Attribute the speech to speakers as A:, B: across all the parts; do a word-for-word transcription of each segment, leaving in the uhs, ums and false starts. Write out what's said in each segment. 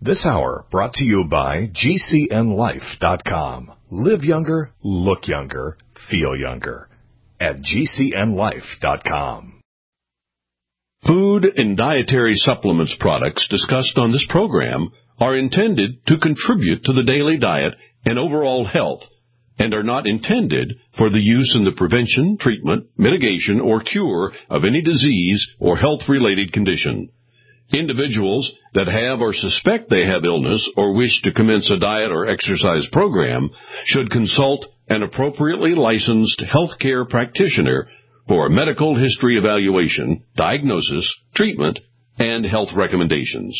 A: This hour brought to you by G C N life dot com. Live younger, look younger, feel younger at G C N life dot com.
B: Food and dietary supplements products discussed on this program are intended to contribute to the daily diet and overall health and are not intended for the use in the prevention, treatment, mitigation, or cure of any disease or health-related condition. Individuals that have or suspect they have illness or wish to commence a diet or exercise program should consult an appropriately licensed healthcare practitioner for a medical history evaluation, diagnosis, treatment, and health recommendations.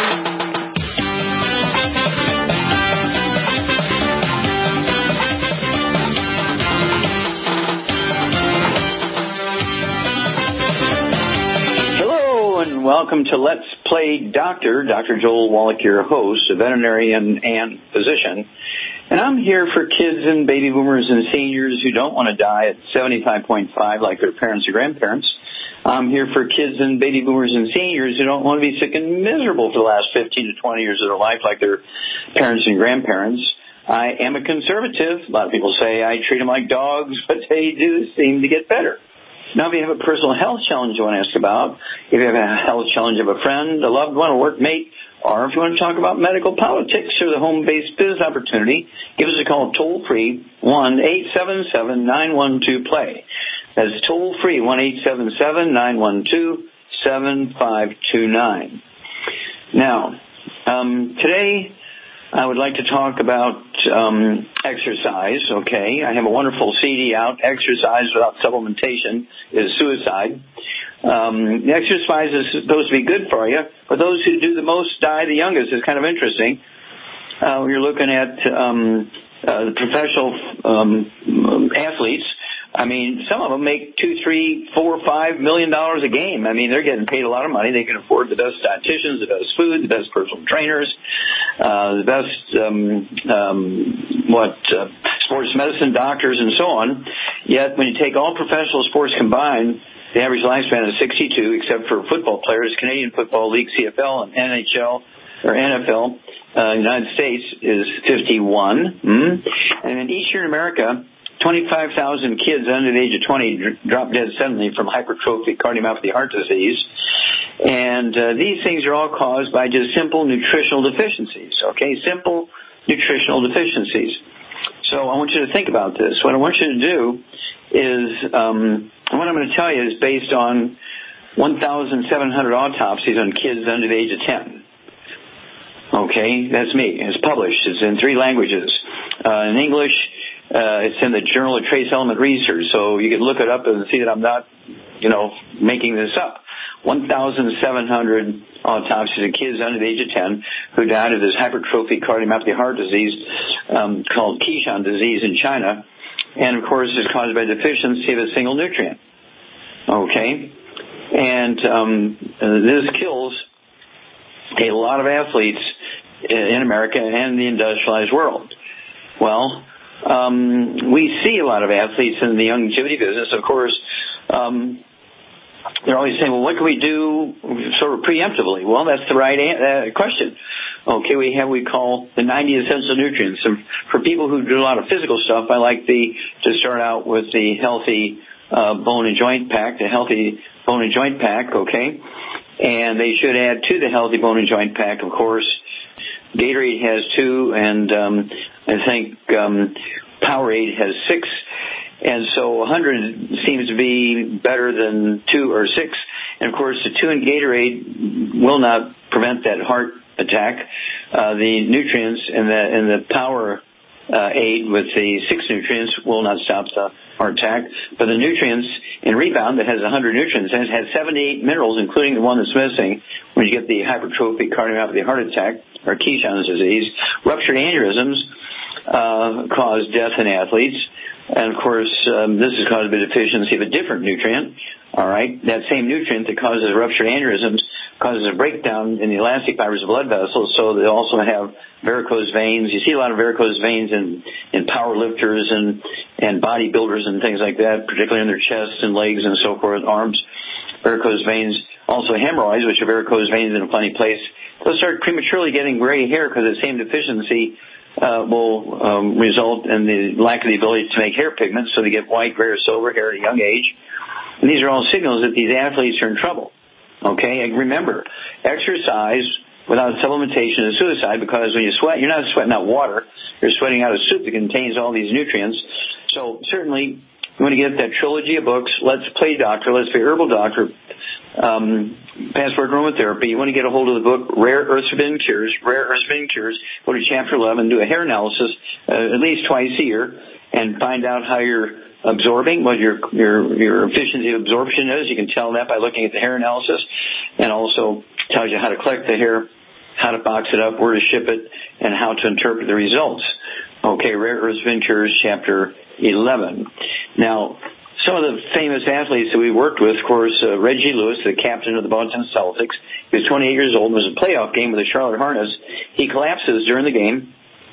C: Welcome to Let's Play Doctor. Doctor Joel Wallach, your host, a veterinarian and physician. And I'm here for kids and baby boomers and seniors who don't want to die at seventy-five point five like their parents or grandparents. I'm here for kids and baby boomers and seniors who don't want to be sick and miserable for the last fifteen to twenty years of their life like their parents and grandparents. I am a conservative. A lot of people say I treat them like dogs, but they do seem to get better. Now, if you have a personal health challenge you want to ask about, if you have a health challenge of a friend, a loved one, a workmate, or if you want to talk about medical politics or the home-based business opportunity, give us a call toll-free, one eight seven seven, nine one two, P L A Y. That's toll-free, one eight seven seven, nine one two, seven five two nine. Now, um, today I would like to talk about um, exercise, okay? I have a wonderful C D out, Exercise Without Supplementation is Suicide. Um, exercise is supposed to be good for you, but those who do the most die the youngest is kind of interesting. Uh, when you're looking at um, uh, the professional um, athletes, I mean, some of them make two, three, four, five million dollars a game. I mean, they're getting paid a lot of money. They can afford the best dietitians, the best food, the best personal trainers, uh, the best um, um, what uh, sports medicine doctors, and so on. Yet, when you take all professional sports combined, the average lifespan is sixty-two, except for football players. Canadian Football League, C F L, and N H L or N F L, uh, United States is fifty-one. Mm-hmm. And then each year in America, twenty-five thousand kids under the age of twenty drop dead suddenly from hypertrophic cardiomyopathy heart disease. And uh, these things are all caused by just simple nutritional deficiencies, okay? Simple nutritional deficiencies. So I want you to think about this. What I want you to do is, um, what I'm going to tell you is based on one thousand seven hundred autopsies on kids under the age of ten. Okay? That's me. It's published. It's in three languages. Uh, in English, Uh, it's in the Journal of Trace Element Research, so you can look it up and see that I'm not, you know, making this up. one thousand seven hundred autopsies of kids under the age of ten who died of this hypertrophic cardiomyopathy heart disease um, called Keishan disease in China, and of course it's caused by deficiency of a single nutrient. Okay? And um, uh, this kills a lot of athletes in America and the industrialized world. Well, Um, we see a lot of athletes in the longevity business, of course. Um, they're always saying, well, what can we do sort of preemptively? Well, that's the right an- uh, question. Okay, we have we call the ninety essential nutrients. And for people who do a lot of physical stuff, I like the to start out with the healthy uh, bone and joint pack, the healthy bone and joint pack, okay? And they should add to the healthy bone and joint pack, of course, Gatorade has two, and um, I think um, Powerade has six, and so one hundred seems to be better than two or six. And of course, the two in Gatorade will not prevent that heart attack. Uh, the nutrients in the in the Power uh, aid with the six nutrients will not stop the heart attack, but the nutrients in Rebound that has one hundred nutrients and it has seventy-eight minerals, including the one that's missing when you get the hypertrophic cardiomyopathy heart attack or Keishan's disease. Ruptured aneurysms uh, cause death in athletes, and of course um, this is caused by deficiency of a different nutrient. All right, that same nutrient that causes ruptured aneurysms causes a breakdown in the elastic fibers of blood vessels, so they also have varicose veins. You see a lot of varicose veins in, in power lifters and, and bodybuilders and things like that, particularly in their chests and legs and so forth, arms. Varicose veins also hemorrhoids, which are varicose veins in a funny place. They'll start prematurely getting gray hair because the same deficiency uh, will um, result in the lack of the ability to make hair pigments, so they get white, gray, or silver hair at a young age. And these are all signals that these athletes are in trouble. Okay, and remember, exercise without supplementation is suicide, because when you sweat, you're not sweating out water. You're sweating out a soup that contains all these nutrients. So certainly, you want to get that trilogy of books, Let's Play Doctor, Let's Play Herbal Doctor, um, Passport Aromatherapy. You want to get a hold of the book, Rare Earths Forbidden Cures, Rare Earths Forbidden Cures. Go to chapter eleven, do a hair analysis uh, at least twice a year, and find out how you're absorbing, what your your your efficiency of absorption is. You can tell that by looking at the hair analysis, and also tells you how to collect the hair, how to box it up, where to ship it, and how to interpret the results. Okay, Rare Earths Forbidden Cures, chapter eleven. Now, some of the famous athletes that we worked with, of course, uh, Reggie Lewis, the captain of the Boston Celtics. He was twenty-eight years old. It was a playoff game with the Charlotte Hornets. He collapses during the game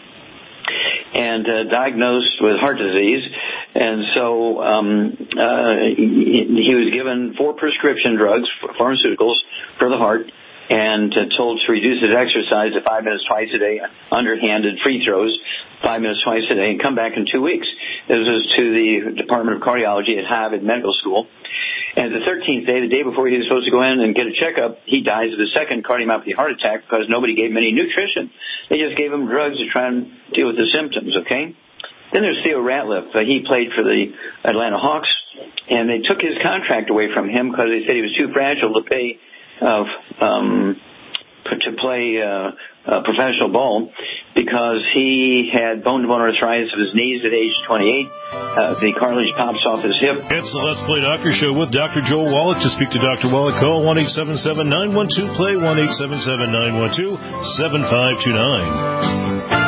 C: and uh, diagnosed with heart disease. And so um, uh, he, he was given four prescription drugs, pharmaceuticals, for the heart, and uh, told to reduce his exercise to five minutes twice a day, underhanded free throws, five minutes twice a day, and come back in two weeks. This was to the Department of Cardiology at Harvard Medical School. And the thirteenth day, the day before he was supposed to go in and get a checkup, he dies of a second cardiomyopathy heart attack because nobody gave him any nutrition. They just gave him drugs to try and deal with the symptoms, okay? Then there's Theo Ratliff. Uh, he played for the Atlanta Hawks, and they took his contract away from him because they said he was too fragile to pay uh, um, to play uh, uh, professional ball, because he had bone-to-bone arthritis of his knees at age twenty-eight. Uh, the cartilage pops off his hip.
D: It's the Let's Play Doctor Show with Doctor Joel Wallach. To speak to Doctor Wallach, call one eight seven seven, nine one two, play, one eight seven seven, nine one two, seven five two nine.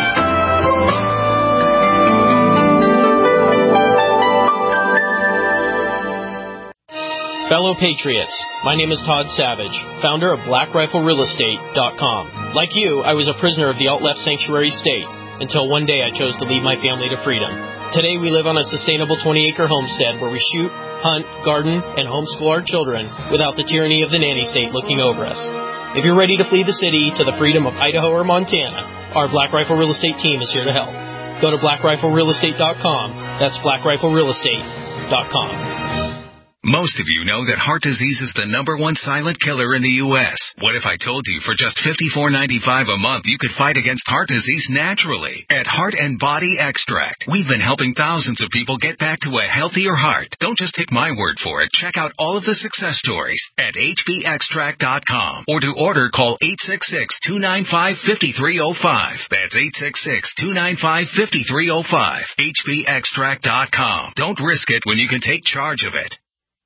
E: Fellow Patriots, my name is Todd Savage, founder of Black Rifle Real Estate dot com. Like you, I was a prisoner of the alt-left sanctuary state until one day I chose to lead my family to freedom. Today we live on a sustainable twenty-acre homestead where we shoot, hunt, garden, and homeschool our children without the tyranny of the nanny state looking over us. If you're ready to flee the city to the freedom of Idaho or Montana, our Black Rifle Real Estate team is here to help. Go to Black Rifle Real Estate dot com. That's Black Rifle Real Estate dot com.
F: Most of you know that heart disease is the number one silent killer in the U S What if I told you for just fifty-four ninety-five a month you could fight against heart disease naturally? At Heart and Body Extract, we've been helping thousands of people get back to a healthier heart. Don't just take my word for it. Check out all of the success stories at H B extract dot com. Or to order, call eight six six, two nine five, five three zero five. That's eight six six, two nine five, five three zero five. H B extract dot com. Don't risk it when you can take charge of it.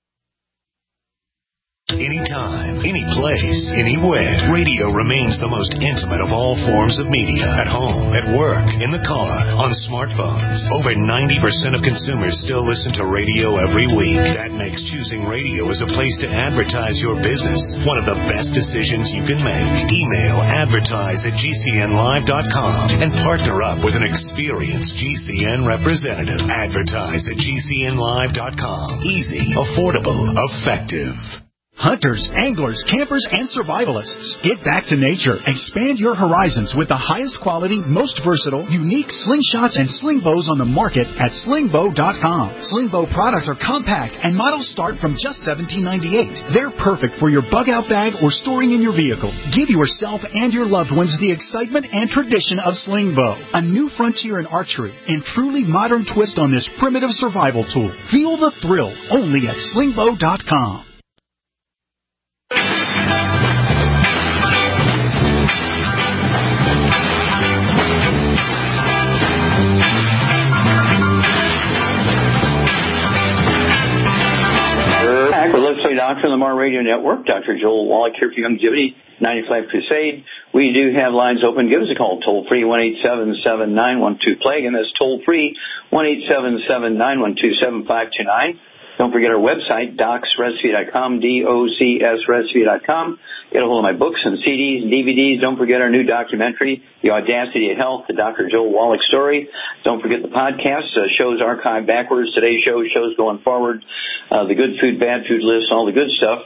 A: Anytime, any place, anywhere. Radio remains the most intimate of all forms of media. At home, at work, in the car, on smartphones. Over ninety percent of consumers still listen to radio every week. That makes choosing radio as a place to advertise your business one of the best decisions you can make. Email advertise at G C N live dot com and partner up with an experienced G C N representative. Advertise at G C N live dot com. Easy, affordable, effective.
G: Hunters, anglers, campers, and survivalists. Get back to nature. Expand your horizons with the highest quality, most versatile, unique slingshots and sling bows on the market at sling bow dot com. Sling bow products are compact and models start from just seventeen ninety-eight. They're perfect for your bug out bag or storing in your vehicle. Give yourself and your loved ones the excitement and tradition of sling bow. A new frontier in archery and truly modern twist on this primitive survival tool. Feel the thrill only at sling bow dot com.
C: Let's Play Doctor on the Mar Radio Network. Doctor Joel Wallach here for Youngevity ninety-five Crusade. We do have lines open. Give us a call, toll free, one eight seven seven, nine one two, play. Again, that's toll free, one eight seven seven, nine one two, seven five two nine. Don't forget our website, docs recipe dot com, D O C S recipe dot com. Get a hold of my books and C Ds and D V Ds. Don't forget our new documentary, The Audacity of Health, the Doctor Joel Wallach story. Don't forget the podcast, uh, shows archived backwards, today's show, shows going forward, uh, the good food, bad food list, all the good stuff.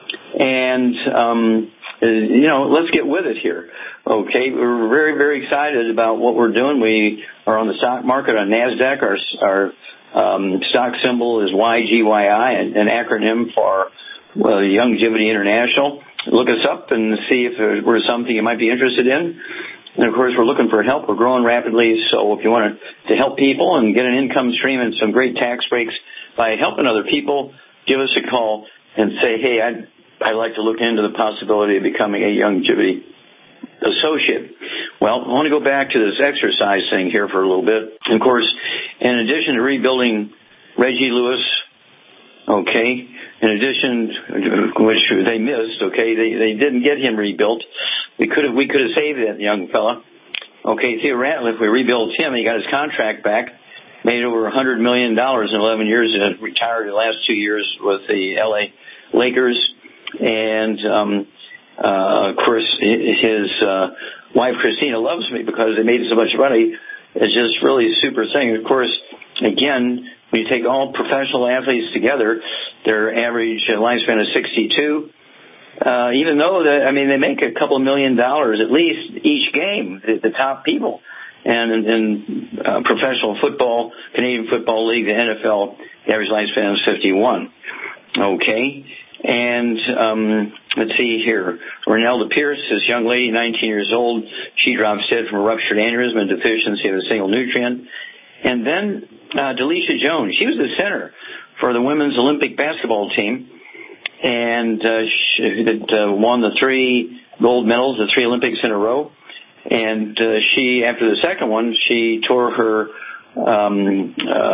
C: And, um, you know, let's get with it here. Okay, we're very, very excited about what we're doing. We are on the stock market on NASDAQ. Our, our um, stock symbol is Y G Y I, an, an acronym for uh, Youngevity International. Look us up and see if we're something you might be interested in. And, of course, we're looking for help. We're growing rapidly, so if you want to help people and get an income stream and some great tax breaks by helping other people, give us a call and say, hey, I'd, I'd like to look into the possibility of becoming a Youngevity associate. Well, I want to go back to this exercise thing here for a little bit. Of course, in addition to rebuilding Reggie Lewis, okay, in addition, which they missed, okay, they they didn't get him rebuilt. We could have we could have saved that young fella. Okay, theoretically, if we rebuilt him, he got his contract back, made over one hundred million dollars in eleven years, and retired the last two years with the L A Lakers. And, um, uh, of course, his uh, wife, Christina, loves me because they made so much money. It's just really a super thing. Of course, again, when you take all professional athletes together, their average lifespan is sixty-two. Uh, even though, the, I mean, they make a couple of million dollars at least each game, the, the top people. And in, in uh, professional football, Canadian Football League, the N F L, the average lifespan is fifty-one. Okay. And um, let's see here. Renelda Pierce, this young lady, nineteen years old, she drops dead from a ruptured aneurysm and deficiency of a single nutrient. And then uh, Delisha Jones, she was the center for the women's Olympic basketball team, and uh, she had uh, won the three gold medals, the three Olympics in a row. And uh, she, after the second one, she tore her um,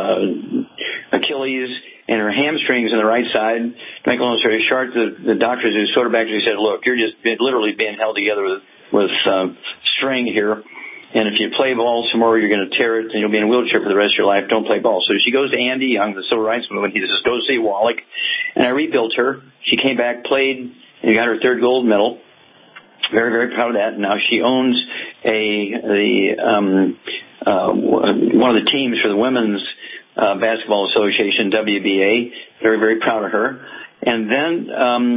C: uh, Achilles and her hamstrings on the right side. To make a long story short, the, the doctors who sort of actually said, look, you're just literally being held together with, with uh, string here. And if you play ball some more, you're going to tear it, and you'll be in a wheelchair for the rest of your life. Don't play ball. So she goes to Andy Young, the civil rights movement. He says, go see Wallach. And I rebuilt her. She came back, played, and got her third gold medal. Very, very proud of that. Now she owns a the um, uh, one of the teams for the Women's uh, Basketball Association, W B A. Very, very proud of her. And then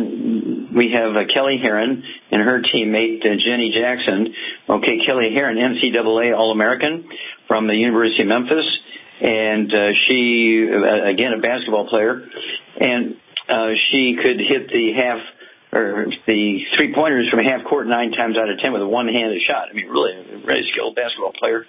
C: um, we have uh, Kelly Herron and her teammate, uh, Jenny Jackson. Okay, Kelly Herron, N C double A All-American from the University of Memphis. And uh, she, uh, again, a basketball player. And uh, she could hit the half, or the three-pointers from half court nine times out of ten with a one-handed shot. I mean, really, a very skilled basketball player.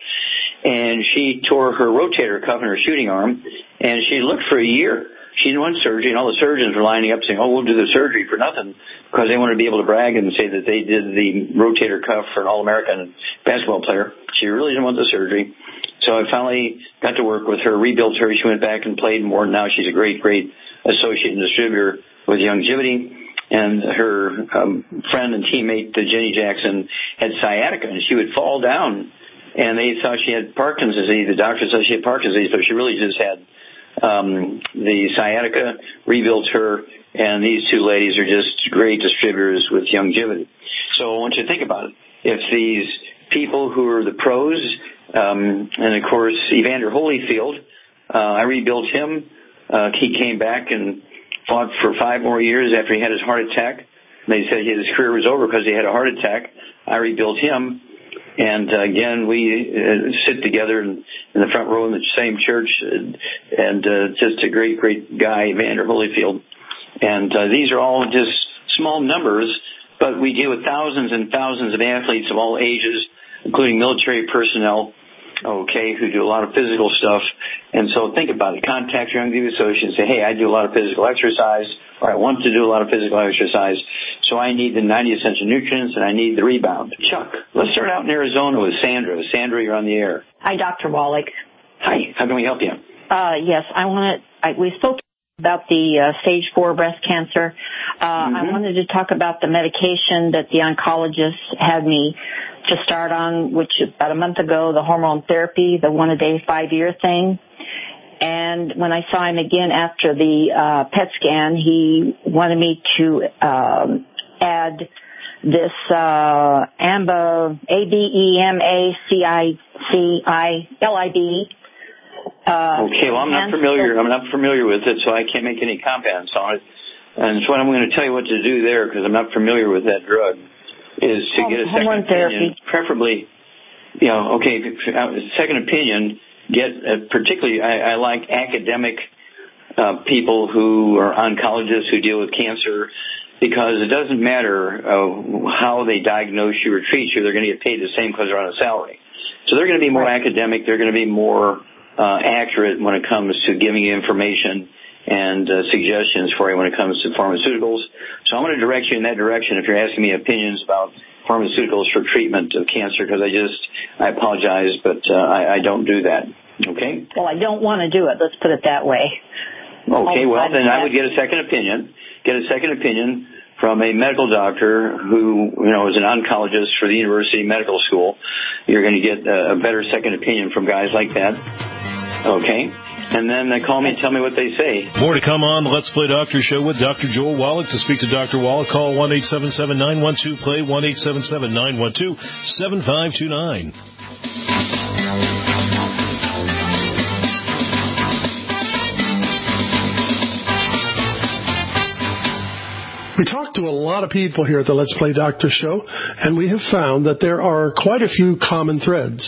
C: And she tore her rotator cuff in her shooting arm, and she looked for a year. She didn't want surgery, and all the surgeons were lining up saying, oh, we'll do the surgery for nothing, because they wanted to be able to brag and say that they did the rotator cuff for an All-American basketball player. She really didn't want the surgery. So I finally got to work with her, rebuilt her. She went back and played more. Now she's a great, great associate and distributor with Youngevity. And her um, friend and teammate, uh, Jenny Jackson, had sciatica, and she would fall down, and they thought she had Parkinson's disease. The doctor thought she had Parkinson's disease, but she really just had um, the sciatica, rebuilt her, and these two ladies are just great distributors with Youngevity. So I want you to think about it. If these people who are the pros, um, and of course, Evander Holyfield, uh, I rebuilt him. Uh, he came back and fought for five more years after he had his heart attack. They said his career was over because he had a heart attack. I rebuilt him. And uh, again, we uh, sit together in, in the front row in the same church, and, and uh, just a great, great guy, Evander Holyfield. And uh, these are all just small numbers, but we deal with thousands and thousands of athletes of all ages, including military personnel, okay, who do a lot of physical stuff. And so think about it. Contact your Youngevity associate and say, hey, I do a lot of physical exercise, or I want to do a lot of physical exercise, so I need the ninety essential nutrients and I need the rebound. Chuck, let's start out in Arizona with Sandra. Sandra, you're on the air.
H: Hi, Doctor Wallach.
C: Hi, how can we help you?
H: Uh, yes, I want to, we spoke about the uh, stage four breast cancer. Uh, mm-hmm. I wanted to talk about the medication that the oncologist had me to start on, which about a month ago, the hormone therapy, the one-a-day, five-year thing. And when I saw him again after the uh, P E T scan, he wanted me to um, add this uh, AMBA, A B E M A C I C I L I B. Uh,
C: okay, well, I'm not familiar. I'm not familiar with it, so I can't make any comments on it. And so what I'm going to tell you what to do there, because I'm not familiar with that drug, is to
H: Home,
C: get a second opinion, preferably, you know, okay, second opinion, get, a, particularly, I, I like academic uh, people who are oncologists who deal with cancer, because it doesn't matter uh, how they diagnose you or treat you, they're going to get paid the same because they're on a salary. So they're going to be more right. academic, they're going to be more uh, accurate when it comes to giving you information and uh, suggestions for you when it comes to pharmaceuticals. So I'm going to direct you in that direction if you're asking me opinions about pharmaceuticals for treatment of cancer, because I just, I apologize, but uh, I, I don't do that. Okay?
H: Well, I don't want to do it. Let's put it that way.
C: Okay, well, then I would get a second opinion, get a second opinion from a medical doctor who, you know, is an oncologist for the University Medical School. You're going to get a better second opinion from guys like that. Okay? And then they call me and tell me what they say.
D: More to come on the Let's Play Doctor Show with Doctor Joel Wallach. To speak to Doctor Wallach, call one eight seven seven, nine one two, play, one eight seven seven, nine one two, seven five two nine.
I: We talk to a lot of people here at the Let's Play Doctor Show, and we have found that there are quite a few common threads.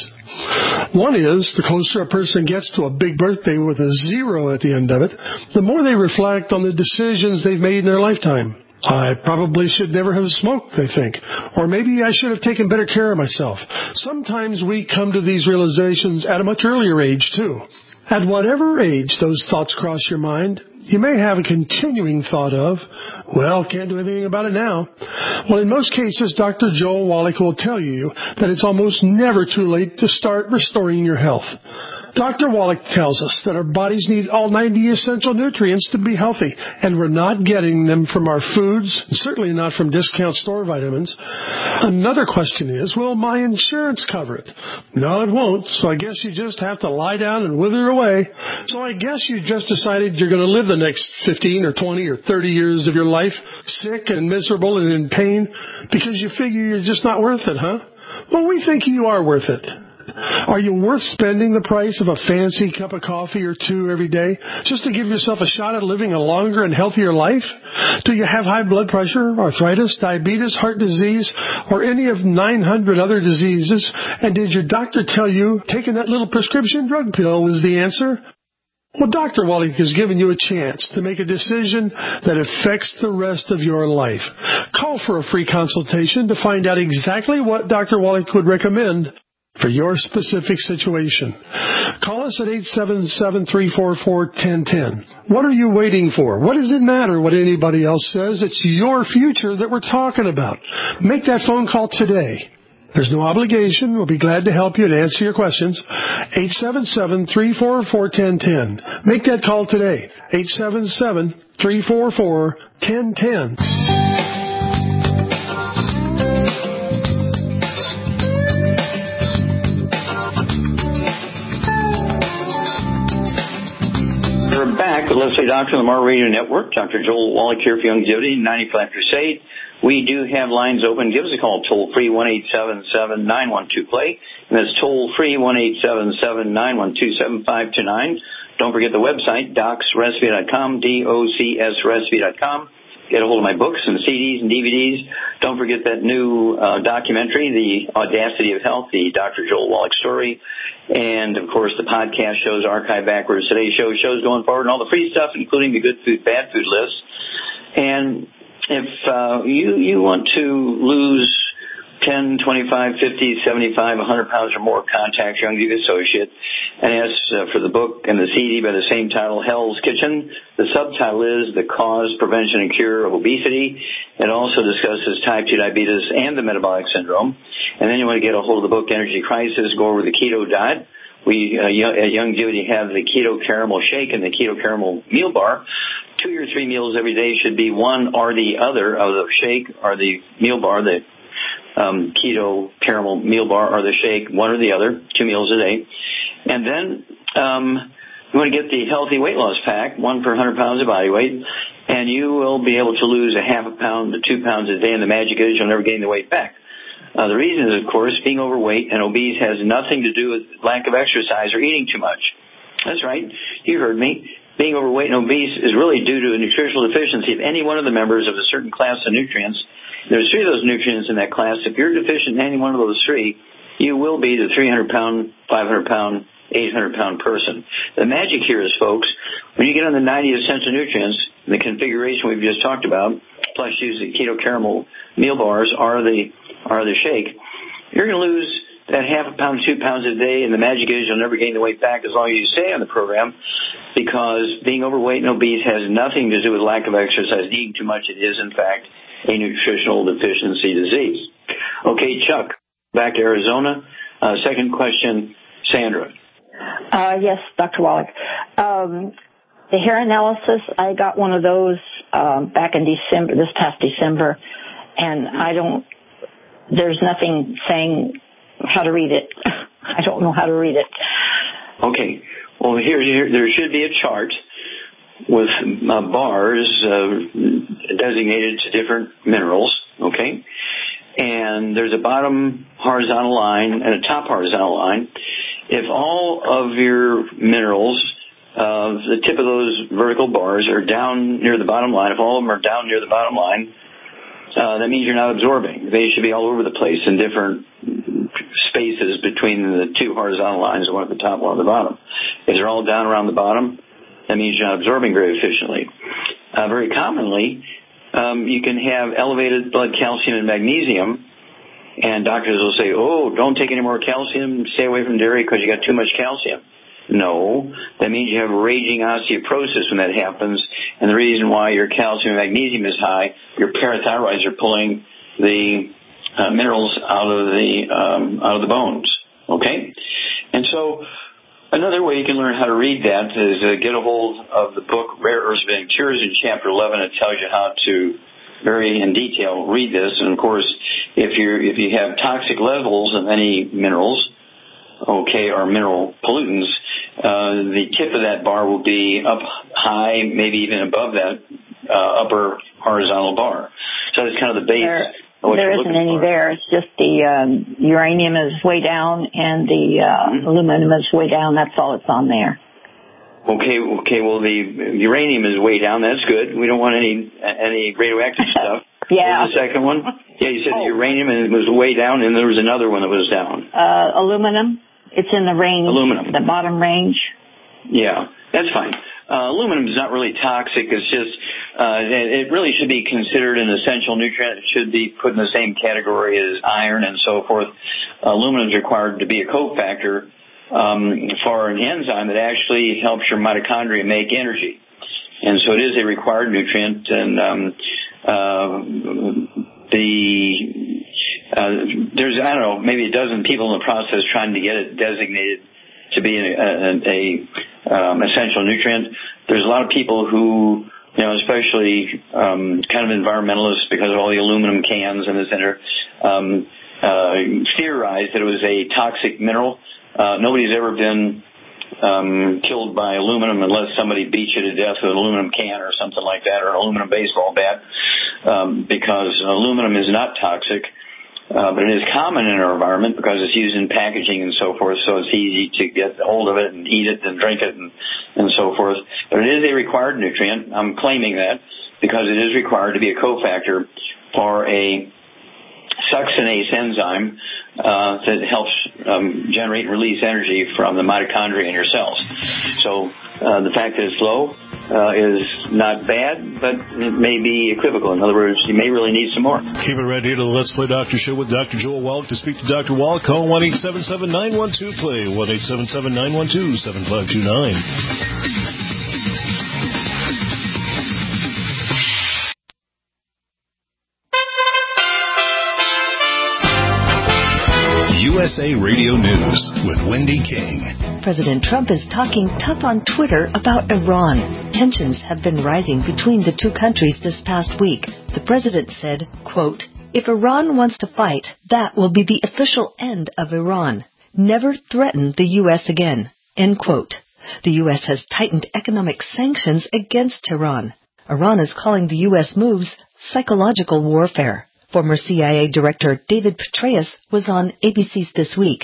I: One is, the closer a person gets to a big birthday with a zero at the end of it, the more they reflect on the decisions they've made in their lifetime. I probably should never have smoked, they think. Or maybe I should have taken better care of myself. Sometimes we come to these realizations at a much earlier age, too. At whatever age those thoughts cross your mind, you may have a continuing thought of, well, can't do anything about it now. Well, in most cases, Doctor Joel Wallach will tell you that it's almost never too late to start restoring your health. Doctor Wallach tells us that our bodies need all ninety essential nutrients to be healthy, and we're not getting them from our foods, and certainly not from discount store vitamins. Another question is, will my insurance cover it? No, it won't, so I guess you just have to lie down and wither away. So I guess you just decided you're going to live the next fifteen or twenty or thirty years of your life sick and miserable and in pain because you figure you're just not worth it, huh? Well, we think you are worth it. Are you worth spending the price of a fancy cup of coffee or two every day just to give yourself a shot at living a longer and healthier life? Do you have high blood pressure, arthritis, diabetes, heart disease, or any of nine hundred other diseases? And did your doctor tell you taking that little prescription drug pill is the answer? Well, Doctor Wallach has given you a chance to make a decision that affects the rest of your life. Call for a free consultation to find out exactly what Doctor Wallach would recommend for your specific situation. Call us at eight seven seven, three four four, one zero one zero. What are you waiting for? What does it matter what anybody else says? It's your future that we're talking about. Make that phone call today. There's no obligation. We'll be glad to help you and answer your questions. eight seven seven, three four four, one zero one zero. Make that call today. eight seven seven, three four four, one zero one zero.
C: We're back with Let's Play Doctor on the Mar Radio Network. Doctor Joel Wallach here for Youngevity, ninety-five Crusade. We do have lines open. Give us a call toll-free, one eight seven seven, nine one two, play. And that's toll-free, one eight seven seven, nine one two, seven five two nine. Don't forget the website, docs recipe dot com, D O C S recipe dot com. Get a hold of my books and C Ds and D V Ds. Don't forget that new uh, documentary, The Audacity of Health, the Doctor Joel Wallach story. And, of course, the podcast shows, archive backwards, today's show, shows going forward, and all the free stuff, including the good food, bad food list. And if uh, you, you want to lose ten, twenty-five, fifty, seventy-five, one hundred pounds or more, contact your Youngevity associate and ask uh, for the book and the C D by the same title, Hell's Kitchen. The subtitle is The Cause, Prevention, and Cure of Obesity. It also discusses type two diabetes and the metabolic syndrome. And then you want to get a hold of the book, Energy Crisis, go over the keto diet. We uh, at Youngevity have the Keto Caramel Shake and the Keto Caramel Meal Bar. Two or three meals every day should be one or the other of the shake or the meal bar, the um, Keto Caramel Meal Bar or the shake, one or the other, two meals a day. And then um, you want to get the Healthy Weight Loss Pack, one per one hundred pounds of body weight, and you will be able to lose a half a pound to two pounds a day, and the magic is you'll never gain the weight back. Uh, the reason is, of course, being overweight and obese has nothing to do with lack of exercise or eating too much. That's right. You heard me. being overweight and obese is really due to a nutritional deficiency of any one of the members of a certain class of nutrients. There's three of those nutrients in that class. If you're deficient in any one of those three, you will be the three hundred pound, five hundred pound, eight hundred pound person. The magic here is, folks, when you get on the ninety essential nutrients, the configuration we've just talked about, plus use the keto caramel meal bars or the, or the shake, you're going to lose that half a pound, two pounds a day, and the magic is you'll never gain the weight back as long as you stay on the program, because being overweight and obese has nothing to do with lack of exercise, eating too much. It is, in fact, a nutritional deficiency disease. Okay, Chuck, back to Arizona. Uh, second question, Sandra.
H: Uh, yes, Doctor Wallach. Um, the hair analysis, I got one of those um, back in December, this past December, and I don't, there's nothing saying how to read it. I don't know how to read it.
C: Okay. Well, here, here there should be a chart with uh, bars uh, designated to different minerals, okay? And there's a bottom horizontal line and a top horizontal line. If all of your minerals, uh, the tip of those vertical bars are down near the bottom line, if all of them are down near the bottom line, uh, that means you're not absorbing. They should be all over the place in different spaces between the two horizontal lines, one at the top, one at the bottom. If they're all down around the bottom, that means you're not absorbing very efficiently. Uh, very commonly, um, you can have elevated blood calcium and magnesium, and doctors will say, oh, don't take any more calcium, stay away from dairy because you got too much calcium. No, that means you have raging osteoporosis when that happens, and the reason why your calcium and magnesium is high, your parathyroids are pulling the uh, minerals out of the um, out of the bones. Okay, and so another way you can learn how to read that is uh, get a hold of the book Rare Earths of Healing Cures in Chapter eleven. It tells you how to very in detail read this, and of course, if you if you have toxic levels of any minerals, okay, or mineral pollutants, uh, the tip of that bar will be up high, maybe even above that uh, upper horizontal bar. So that's kind of the base.
H: There, there isn't any for. there. It's just the um, uranium is way down and the uh, mm-hmm. aluminum is way down. That's all it's on there.
C: Okay, okay. Well, the uranium is way down. That's good. We don't want any any radioactive stuff.
H: Yeah.
C: What was the second one? Yeah, you said
H: oh.
C: the uranium and it was way down, and there was another one that was down.
H: Uh, aluminum. It's in the range.
C: Aluminum.
H: The bottom range.
C: Yeah, that's fine. Uh, aluminum is not really toxic. It's just uh, it, it really should be considered an essential nutrient. It should be put in the same category as iron and so forth. Uh, aluminum is required to be a cofactor um, for an enzyme that actually helps your mitochondria make energy. And so it is a required nutrient, and um, uh, the uh, there's I don't know maybe a dozen people in the process trying to get it designated to be a, a, a um, essential nutrient. There's a lot of people who, you know, especially um, kind of environmentalists, because of all the aluminum cans and this, um, uh, theorized that it was a toxic mineral. Uh, nobody's ever been Um, killed by aluminum unless somebody beats you to death with an aluminum can or something like that, or an aluminum baseball bat, um, because aluminum is not toxic, uh, but it is common in our environment because it's used in packaging and so forth, so it's easy to get hold of it and eat it and drink it and, and so forth. But it is a required nutrient. I'm claiming that because it is required to be a cofactor for a succinase enzyme uh, that helps um, generate and release energy from the mitochondria in your cells. So uh, the fact that it's low uh, is not bad, but it may be equivocal. In other words, you may really need some more.
D: Keep it right here to the Let's Play Doctor Show with Doctor Joel Wallach. To speak to Doctor Wallach, call one eight seven seven, nine one two, play, one eight seven seven, nine one two, seven five two nine.
A: U S A Radio News with Wendy King.
J: President Trump is talking tough on Twitter about Iran. Tensions have been rising between the two countries this past week. The president said, quote, "If Iran wants to fight, that will be the official end of Iran. Never threaten the U S again," end quote. The U S has tightened economic sanctions against Tehran. Iran is calling the U S moves psychological warfare. Former C I A Director David Petraeus was on A B C's This Week.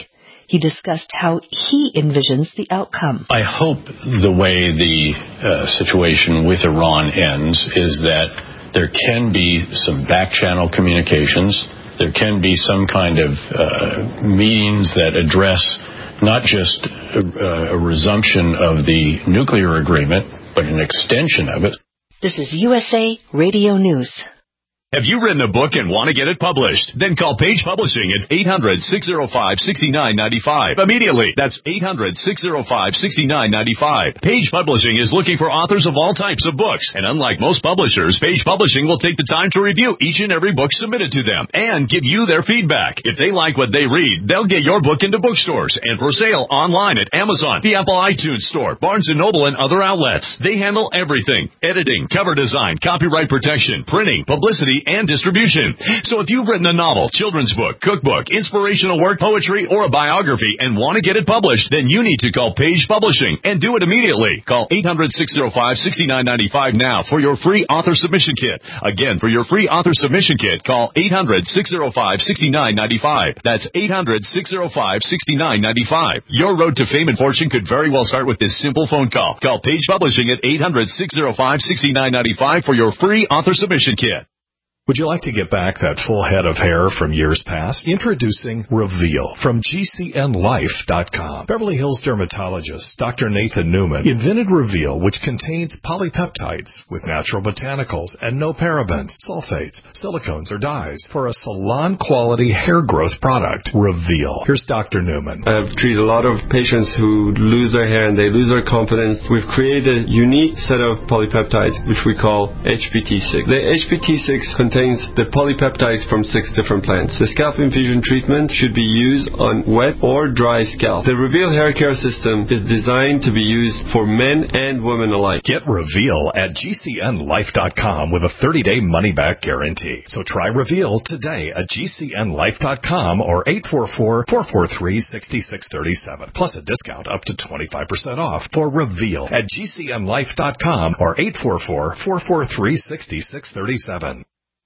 J: He discussed how he envisions the outcome.
K: I hope the way the uh, situation with Iran ends is that there can be some back-channel communications. There can be some kind of uh, meetings that address not just a, a resumption of the nuclear agreement, but an extension of it.
J: This is U S A Radio News.
L: Have you written a book and want to get it published? Then call Page Publishing at eight hundred, six oh five, six nine nine five. Immediately. That's eight hundred, six oh five, six nine nine five. Page Publishing is looking for authors of all types of books. And unlike most publishers, Page Publishing will take the time to review each and every book submitted to them and give you their feedback. If they like what they read, they'll get your book into bookstores and for sale online at Amazon, the Apple iTunes Store, Barnes and Noble, and other outlets. They handle everything: editing, cover design, copyright protection, printing, publicity, and distribution. So if you've written a novel, children's book, cookbook, inspirational work, poetry, or a biography and want to get it published, then you need to call Page Publishing and do it immediately. Call eight hundred, six oh five, six nine nine five now for your free author submission kit. Again, for your free author submission kit, call eight hundred, six oh five, six nine nine five. That's eight hundred, six oh five, six nine nine five. Your road to fame and fortune could very well start with this simple phone call. Call Page Publishing at eight hundred, six oh five, six nine nine five for your free author submission kit.
M: Would you like to get back that full head of hair from years past? Introducing Reveal from G C N life dot com. Beverly Hills dermatologist Doctor Nathan Newman invented Reveal, which contains polypeptides with natural botanicals and no parabens, sulfates, silicones, or dyes for a salon-quality hair growth product. Reveal. Here's Doctor Newman.
N: I've treated a lot of patients who lose their hair and they lose their confidence. We've created a unique set of polypeptides, which we call H P T six. The H P T six contains contains the polypeptides from six different plants. The scalp infusion treatment should be used on wet or dry scalp. The Reveal hair care system is designed to be used for men and women alike.
M: Get Reveal at G C N life dot com with a thirty-day money-back guarantee. So try Reveal today at G C N life dot com or eight four four, four four three, six six three seven. Plus a discount up to twenty-five percent off for Reveal at G C N life dot com or eight four four, four four three, six six three seven.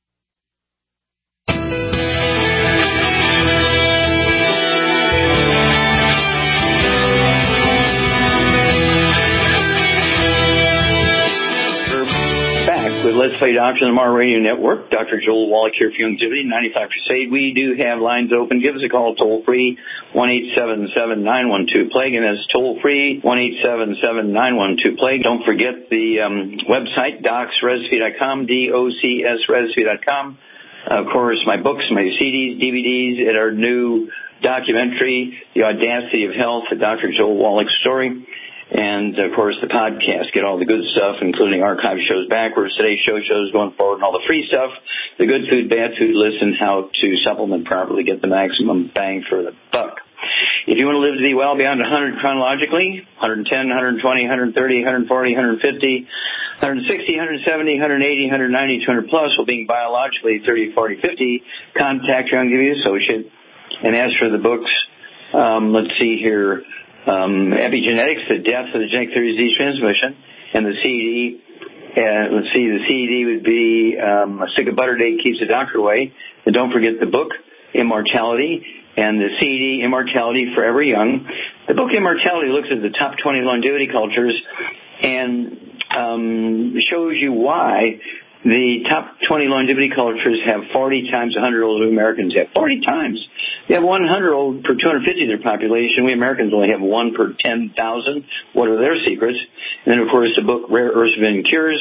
C: With Let's Play Doctor on the Mar Radio Network, Doctor Joel Wallach here for Youngevity, ninety-five Crusade. We do have lines open. Give us a call toll free, one eight seven seven, nine one two, plague, and that's toll free, one eight seven seven, nine one two, plague. Don't forget the um, website, docs recipe dot com, D O C S recipe dot com. Uh, of course, my books, my C Ds, D V Ds, and our new documentary, The Audacity of Health, the Doctor Joel Wallach story. And, of course, the podcast. Get all the good stuff, including archive shows backwards, today's show shows going forward, and all the free stuff, the good food, bad food list, and how to supplement properly, get the maximum bang for the buck. If you want to live to be well beyond one hundred chronologically, one ten, one twenty, one thirty, one forty, one fifty, one sixty, one seventy, one eighty, one ninety, two hundred plus, while being biologically thirty, forty, fifty, contact Youngevity Associate. And as for the books, um, let's see here. Um, epigenetics, the death of the genetic theory of disease transmission, and the C D, uh, let's see, the C D would be um, a stick of butter day keeps the doctor away. And don't forget the book, Immortality, and the C D, Immortality Forever Young. The book, Immortality, looks at the top twenty longevity cultures and um, shows you why the top twenty longevity cultures have forty times one hundred older Americans have. forty times. They have one hundred old per two hundred fifty of their population. We Americans only have one per ten thousand. What are their secrets? And then, of course, the book Rare Earths and Cures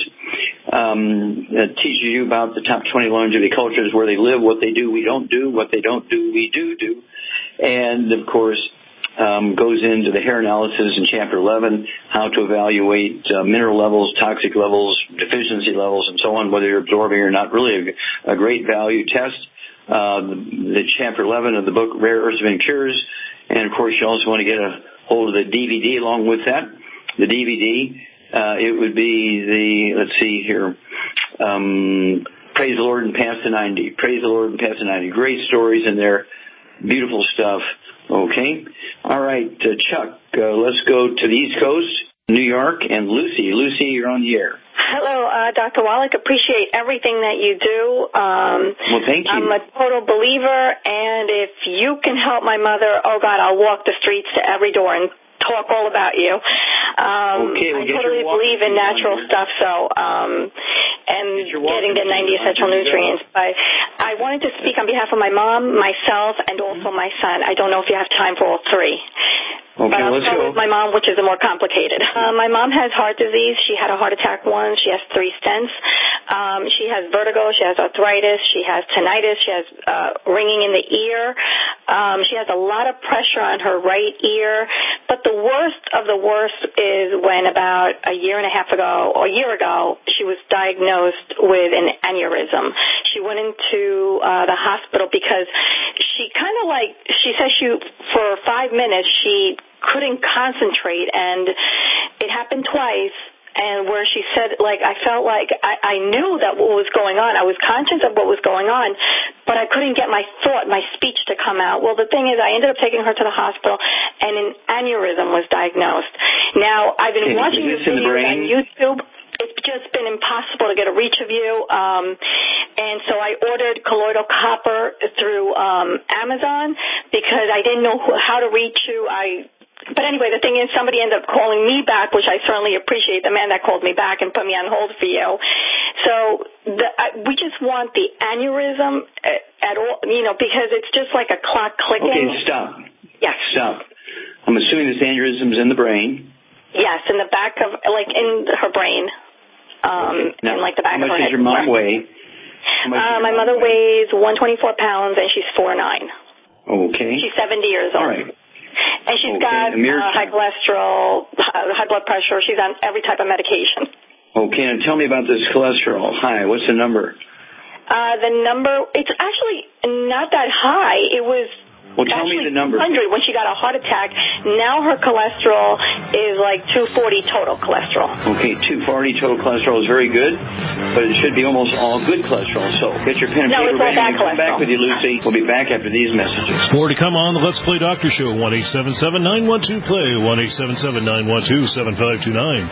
C: um, that teaches you about the top twenty longevity cultures, where they live, what they do, we don't do, what they don't do, we do do. And, of course, um, goes into the hair analysis in Chapter eleven, how to evaluate uh, mineral levels, toxic levels, deficiency levels, and so on, whether you're absorbing or not. Really a, a great value test. Uh, the, the Chapter eleven of the book, Rare Earths and Cures. And, of course, you also want to get a hold of the D V D along with that. The D V D, uh, it would be the, let's see here, um, Praise the Lord and Pass the ninety. Praise the Lord and Pass the ninety. Great stories in there. Beautiful stuff. Okay. All right, uh, Chuck, uh, let's go to the East Coast, New York, and Lucy. Lucy, you're on the air.
O: Hello, uh, Doctor Wallach. Appreciate everything that you do. Um,
C: well, thank you.
O: I'm a total believer, and if you can help my mother, oh, God, I'll walk the streets to every door and talk all about you. Um,
C: okay, we'll
O: I totally believe in natural stuff, so, um, and getting the ninety essential nutrients. But I wanted to speak on behalf of my mom, myself, and also my son. I don't know if you have time for all three.
C: Okay,
O: but I'll
C: let's
O: start
C: go.
O: with my mom, which is the more complicated. Uh, my mom has heart disease. She had a heart attack once. She has three stents. Um, she has vertigo. She has arthritis. She has tinnitus. She has uh, ringing in the ear. Um, she has a lot of pressure on her right ear. But the worst of the worst is when about a year and a half ago, or a year ago, she was diagnosed with an aneurysm. She went into uh, the hospital because she kind of like, she says she, for five minutes, she couldn't concentrate, and it happened twice, and where she said, like, I felt like I, I knew that what was going on. I was conscious of what was going on, but I couldn't get my thought, my speech to come out. Well, the thing is, I ended up taking her to the hospital, and an aneurysm was diagnosed. Now, I've been
C: okay,
O: watching
C: the
O: videos on YouTube. It's just been impossible to get a reach of you, um, and so I ordered colloidal copper through um, Amazon because I didn't know who, how to reach you. I But anyway, the thing is, somebody ended up calling me back, which I certainly appreciate, the man that called me back and put me on hold for you. So the, I, we just want the aneurysm at, at all, you know, because it's just like a clock clicking.
C: Okay, stop.
O: Yes.
C: Stop. I'm assuming this aneurysm's in the brain.
O: Yes, in the back of, like, in her brain, um,
C: okay. Now,
O: in like the back
C: of her head.
O: How much
C: does your mom weigh?
O: Uh, my mother weighs one hundred twenty-four pounds, and she's four nine.
C: Okay.
O: She's seventy years old.
C: All right.
O: And she's
C: okay.
O: got uh, high cholesterol, high blood pressure. She's on every type of medication.
C: Okay, and tell me about this cholesterol. High, what's the number?
O: Uh, the number, it's actually not that high. It was
C: well, tell me the number.
O: two hundred when she got a heart attack. Now her cholesterol is like two forty total cholesterol.
C: Okay, two forty total cholesterol is very good, but it should be almost all good cholesterol. So get your pen and
O: no,
C: paper
O: ready and
C: come back with you, Lucy. We'll be back after these messages.
D: More to come on the Let's Play Doctor Show. one eight seven seven, nine one two, play. one eight seven seven, nine one two, seven five two nine.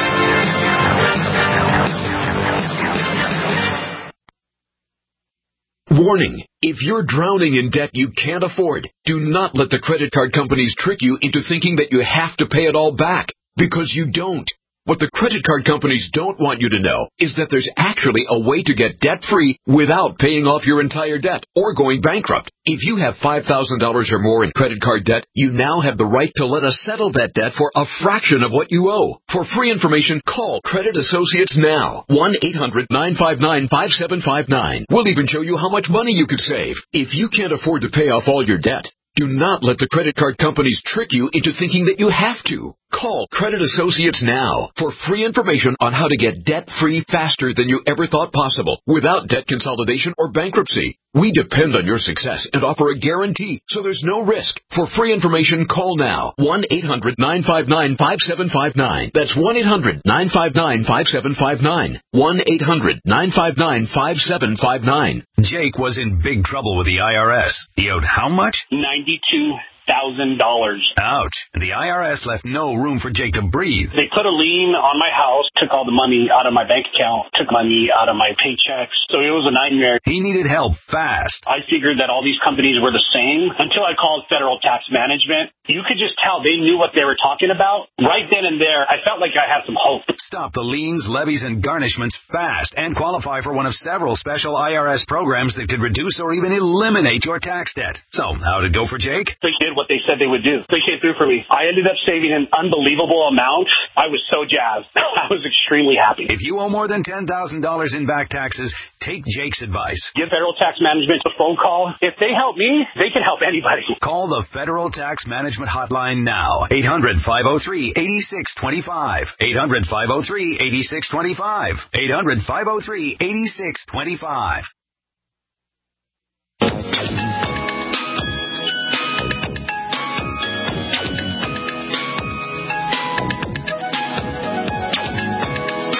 L: Warning. If you're drowning in debt you can't afford, do not let the credit card companies trick you into thinking that you have to pay it all back, because you don't. What the credit card companies don't want you to know is that there's actually a way to get debt-free without paying off your entire debt or going bankrupt. If you have five thousand dollars or more in credit card debt, you now have the right to let us settle that debt for a fraction of what you owe. For free information, call Credit Associates now. one eight hundred, nine five nine, five seven five nine. We'll even show you how much money you could save. If you can't afford to pay off all your debt, do not let the credit card companies trick you into thinking that you have to. Call Credit Associates now for free information on how to get debt-free faster than you ever thought possible without debt consolidation or bankruptcy. We depend on your success and offer a guarantee, so there's no risk. For free information, call now. one eight hundred, nine five nine, five seven five nine. That's one eight hundred, nine five nine, five seven five nine. one eight hundred, nine five nine, five seven five nine.
F: Jake was in big trouble with the I R S. He owed how much?
P: ninety-two thousand dollars.
F: Ouch. The I R S left no room for Jake to breathe.
P: They put a lien on my house, took all the money out of my bank account, took money out of my paychecks. So it was a nightmare.
F: He needed help fast.
P: I figured that all these companies were the same until I called Federal Tax Management. You could just tell they knew what they were talking about. Right then and there, I felt like I had some hope.
F: Stop the liens, levies, and garnishments fast and qualify for one of several special I R S programs that could reduce or even eliminate your tax debt. So, how'd it go for Jake?
P: They did what they said they would do. They came through for me. I ended up saving an unbelievable amount. I was so jazzed. I was extremely happy.
F: If you owe more than ten thousand dollars in back taxes, take Jake's advice.
P: Give Federal Tax Management a phone call. If they help me, they can help anybody.
F: Call the Federal Tax Management Hotline now. eight hundred, five oh three, eight six two five. eight hundred, five oh three, eight six two five. eight hundred, five oh three, eight six two five.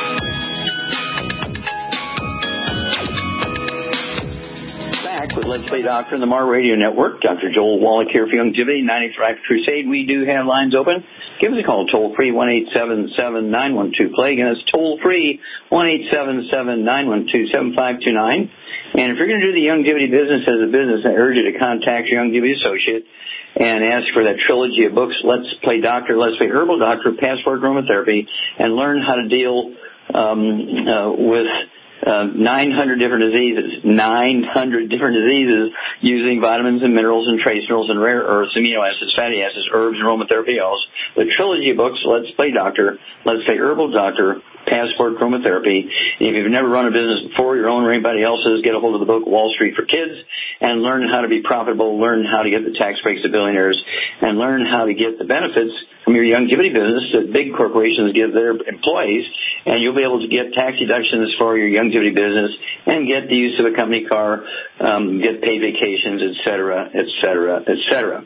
C: Let's Play Doctor on the Mar Radio Network. Doctor Joel Wallach here for Youngevity, ninety-five Crusade. We do have lines open. Give us a call, toll-free, one eight seven seven, nine one two, play. Again, it's toll-free, one eight seven seven, nine one two, seven five two nine. And if you're going to do the Youngevity business as a business, I urge you to contact your Youngevity associate and ask for that trilogy of books, Let's Play Doctor, Let's Play Herbal Doctor, Passport Aromatherapy, and learn how to deal um, uh, with uh, nine hundred different diseases, nine hundred different diseases using vitamins and minerals and trace minerals and rare earths, amino acids, fatty acids, herbs, and aromatherapy oils. The trilogy of books, Let's Play Doctor, Let's Play Herbal Doctor, Passport Aromatherapy. If you've never run a business before, your own or anybody else's, get a hold of the book Wall Street for Kids and learn how to be profitable, learn how to get the tax breaks of billionaires, and learn how to get the benefits from your Youngevity business that big corporations give their employees, and you'll be able to get tax deductions for your Youngevity business and get the use of a company car, um, get paid vacations, et cetera, et cetera, et cetera.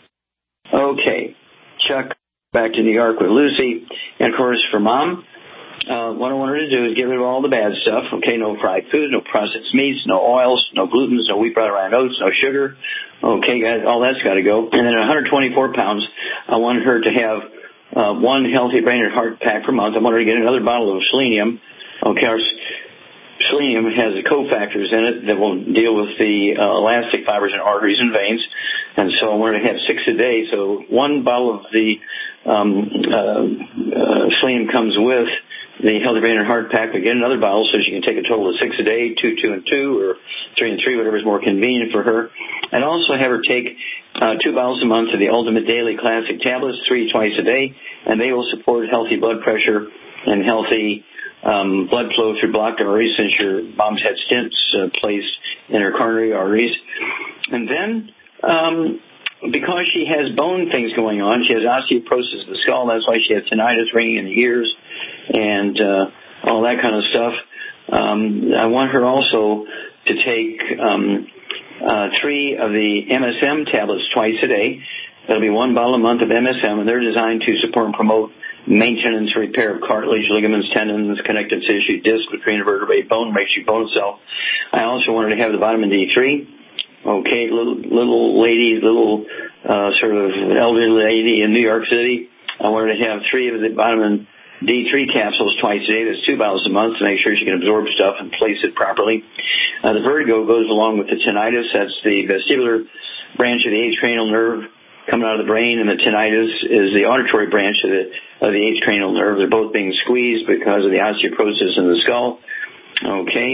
C: Okay, Chuck, back to New York with Lucy. And, of course, for Mom, Uh, what I want her to do is get rid of all the bad stuff. Okay, no fried food, no processed meats, no oils, no glutens, no wheat, bran, rye, oats, no sugar. Okay, guys, all that's got to go. And then at one hundred twenty-four pounds, I want her to have uh, one healthy brain and heart pack per month. I want her to get another bottle of selenium. Okay, our selenium has the cofactors in it that will deal with the uh, elastic fibers in arteries and veins. And so I want her to have six a day. So one bottle of the um, uh, uh, selenium comes with the Healthy Brain and Heart Pack, but get another bottle so she can take a total of six a day, two, two, and two, or three and three, whatever is more convenient for her. And also have her take uh, two bottles a month of the Ultimate Daily Classic tablets, three twice a day, and they will support healthy blood pressure and healthy um, blood flow through blocked arteries, since your mom's had stents uh, placed in her coronary arteries. And then, um, because she has bone things going on, she has osteoporosis of the skull, that's why she has tinnitus, ringing in the ears, and uh, all that kind of stuff. Um, I want her also to take um, uh, three of the M S M tablets twice a day. That'll be one bottle a month of M S M, and they're designed to support and promote maintenance, repair of cartilage, ligaments, tendons, connective tissue, disc, cranial vertebrae, bone, makes you bone cell. I also want her to have the vitamin D three. Okay, little little lady, little uh, sort of elderly lady in New York City. I want her to have three of the vitamin D three capsules twice a day. That's two bottles a month to make sure she can absorb stuff and place it properly. Uh, the vertigo goes along with the tinnitus. That's the vestibular branch of the eighth cranial nerve coming out of the brain, and the tinnitus is the auditory branch of the of the eighth cranial nerve. They're both being squeezed because of the osteoporosis in the skull. Okay,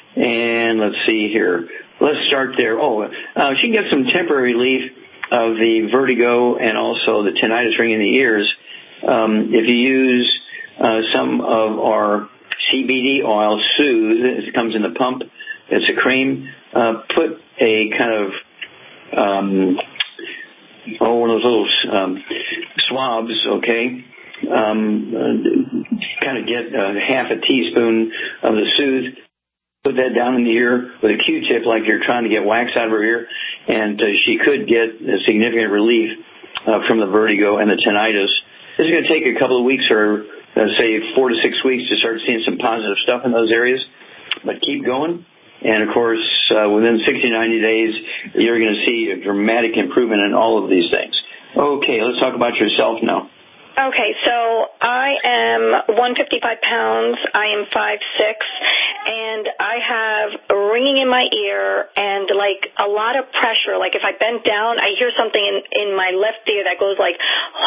C: and let's see here. Let's start there. Oh, uh, she can get some temporary relief of the vertigo and also the tinnitus ringing in the ears um, if you use Uh, some of our C B D oil, Soothe. It comes in the pump. It's a cream. Uh, put a kind of, um, oh, one of those little um, swabs, okay? Um, uh, kind of get uh, half a teaspoon of the Soothe. Put that down in the ear with a Q-tip like you're trying to get wax out of her ear, and uh, she could get a significant relief uh, from the vertigo and the tinnitus. This is going to take a couple of weeks or Uh, say four to six weeks to start seeing some positive stuff in those areas, but keep going. And of course, uh, within sixty, ninety days, you're going to see a dramatic improvement in all of these things. Okay, let's talk about yourself now.
O: Okay, so I am one hundred fifty-five pounds. I am five six, and I have ringing in my ear and like a lot of pressure. Like if I bend down, I hear something in, in my left ear that goes like,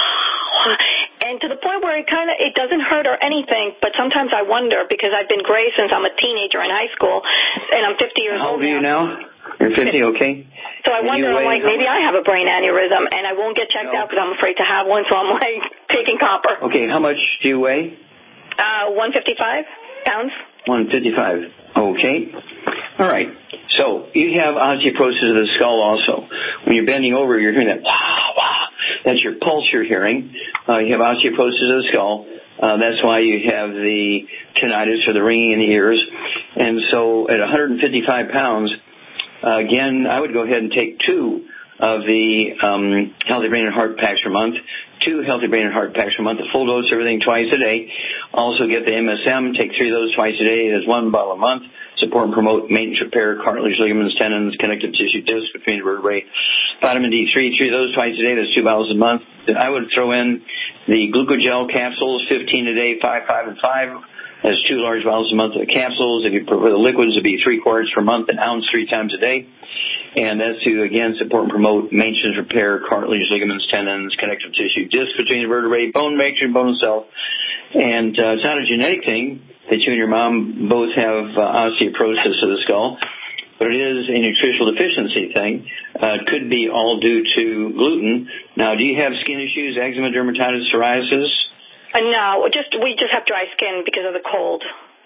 O: and to the point where it kind of, it doesn't hurt or anything, but sometimes I wonder, because I've been gray since I'm a teenager in high school, and I'm fifty years old.
C: How old are you now? You're fifty, okay.
O: So I wonder, I'm like, maybe I have a brain aneurysm, and I won't get checked out because I'm afraid to have one, so I'm like taking copper.
C: Okay, how much do you weigh?
O: Uh, one hundred fifty-five pounds.
C: one hundred fifty-five, okay. All right, so you have osteoporosis of the skull also. When you're bending over, you're hearing that wah, wah. That's your pulse you're hearing. Uh, you have osteoporosis of the skull. Uh, that's why you have the tinnitus or the ringing in the ears. And so at one hundred fifty-five pounds, uh, again, I would go ahead and take two of the um, Healthy Brain and Heart Packs per month, two Healthy Brain and Heart Packs per month, a full dose, everything twice a day. Also get the M S M, take three of those twice a day. That's one bottle a month. support and promote maintenance, repair, cartilage, ligaments, tendons, connective tissue, discs between the vertebrae. Vitamin D three, three of those twice a day. That's two bottles a month. I would throw in the glucogel capsules, fifteen a day, five, five, and five. That's two large bottles a month of the capsules. If you prefer the liquids, it'd be three quarts per month, an ounce three times a day. And that's to, again, support and promote maintenance, repair, cartilage, ligaments, tendons, connective tissue, discs between the vertebrae, bone matrix, bone cell. And uh, it's not a genetic thing that you and your mom both have uh, osteoporosis of the skull, but it is a nutritional deficiency thing. Uh, it could be all due to gluten. Now, do you have skin issues, eczema, dermatitis, psoriasis?
O: Uh, no, just we just have dry skin because of the cold.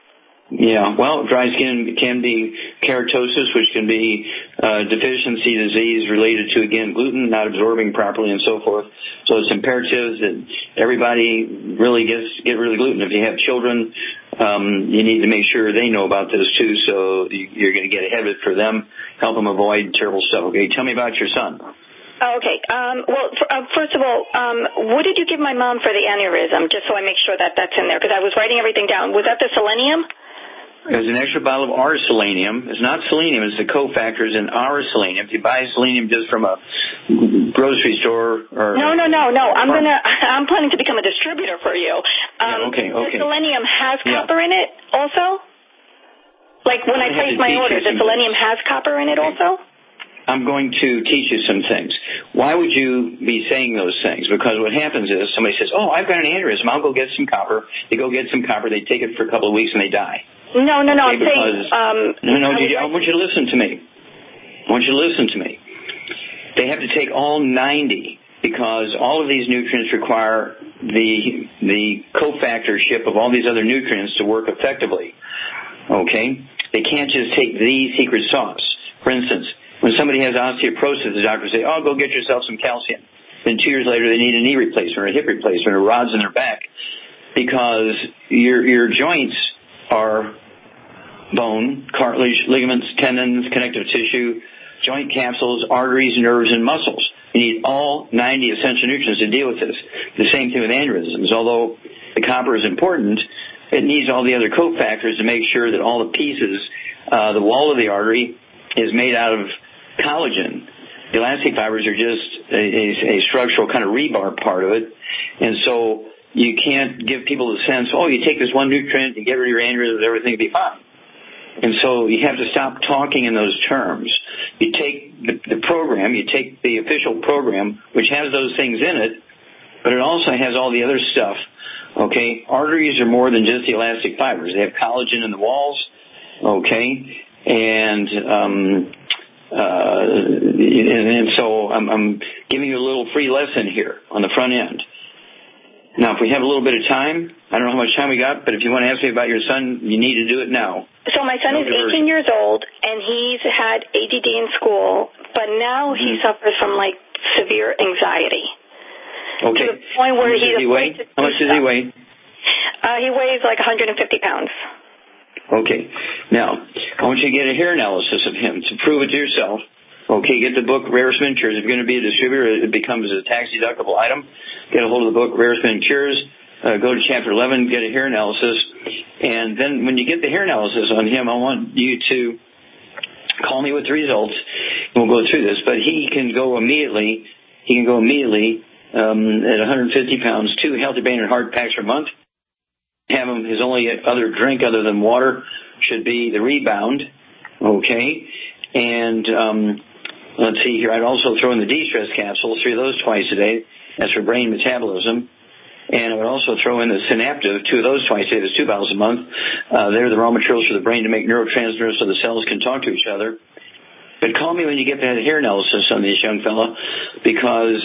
C: Yeah, well, dry skin can be keratosis, which can be uh, deficiency disease related to, again, gluten not absorbing properly and so forth. So it's imperative that everybody really gets get rid of gluten. If you have children, um, you need to make sure they know about this too, so you're going to get ahead of it for them, help them avoid terrible stuff. Okay, tell me about your son.
O: Oh, okay. Um, well, for, uh, first of all, um, what did you give my mom for the aneurysm, just so I make sure that that's in there? Because I was writing everything down. Was that the selenium?
C: There's an extra bottle of our selenium. It's not selenium, it's the cofactors in our selenium. If you buy selenium just from a grocery store or...
O: No, no, no, no. I'm gonna, I'm planning to become a distributor for you. Um,
C: yeah, okay, okay.
O: The selenium has
C: yeah.
O: copper in it also? Like when I, I place my order, the selenium has copper in it also?
C: I'm going to teach you some things. Why would you be saying those things? Because what happens is somebody says, oh, I've got an aneurysm. I'll go get some copper. They go get some copper. They take it for a couple of weeks and they die.
O: No, no, no.
C: Okay,
O: I'm saying... Um,
C: no, no, I, you, I want you to listen to me. I want you to listen to me. They have to take all ninety because all of these nutrients require the the cofactorship of all these other nutrients to work effectively. Okay? They can't just take the secret sauce. For instance, when somebody has osteoporosis, the doctors say, oh, go get yourself some calcium. Then two years later, they need a knee replacement or a hip replacement or rods in their back because your your joints are bone, cartilage, ligaments, tendons, connective tissue, joint capsules, arteries, nerves, and muscles. You need all ninety essential nutrients to deal with this. The same thing with aneurysms. Although the copper is important, it needs all the other cofactors to make sure that all the pieces, uh, the wall of the artery is made out of collagen. The elastic fibers are just a, a, a structural kind of rebar part of it. And so you can't give people the sense, oh, you take this one nutrient, you get rid of your aneurysms, everything will be fine. And so you have to stop talking in those terms. You take the, the program, you take the official program, which has those things in it, but it also has all the other stuff. Okay? Arteries are more than just the elastic fibers. They have collagen in the walls. Okay? And, um, uh, and, and so I'm, I'm giving you a little free lesson here on the front end. Now, if we have a little bit of time, I don't know how much time we got, but if you want to ask me about your son, you need to do it now.
O: So my son no is eighteen years old, and he's had A D D in school, but now mm-hmm. he suffers from, like, severe anxiety.
C: Okay.
O: To the point where
C: he's
O: afraid
C: he weigh?
O: to
C: How much does he weigh?
O: Uh, he weighs like one hundred fifty pounds.
C: Okay. Now, I want you to get a hair analysis of him to prove it to yourself. Okay, get the book Rare Spin Cures. If you're going to be a distributor, it becomes a tax-deductible item. Get a hold of the book Rare Spin Cures. Uh, go to chapter eleven, get a hair analysis. And then when you get the hair analysis on him, I want you to call me with the results. And we'll go through this. But he can go immediately, he can go immediately um, at one hundred fifty pounds, two Healthy Brain and Heart packs per month. Have him, his only other drink other than water should be the Rebound. Okay? And um, let's see here. I'd also throw in the de-stress capsules, three of those twice a day. That's for brain metabolism. And I would also throw in the Synaptive, two of those twice a day. That's two bottles a month. Uh, they're the raw materials for the brain to make neurotransmitters so the cells can talk to each other. But call me when you get that hair analysis on this young fella, because